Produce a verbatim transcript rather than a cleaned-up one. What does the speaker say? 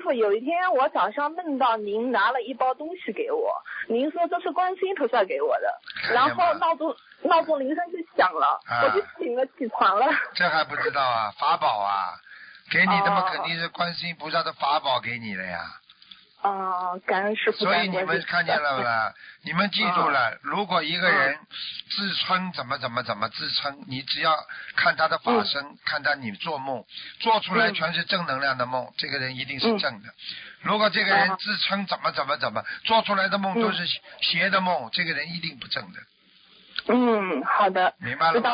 傅，有一天我早上梦到您拿了一包东西给我，您说这是观世音菩萨给我的，然后闹钟闹钟铃声就响了， 啊、 我就醒了，起床了。 这还不知道啊？法宝啊，给你的嘛肯定是观世音菩萨的法宝给你的呀。 哦，感恩师傅。 所以你们看见了不啦？你们记住了，嗯、如果一个人自称怎么怎么怎么自称，你只要看他的法身，嗯、看他你做梦做出来全是正能量的梦，嗯、这个人一定是正的。嗯、如果这个人自称怎么怎么怎么做出来的梦都是邪的梦，嗯、这个人一定不正的。 嗯，好的， 明白了吗？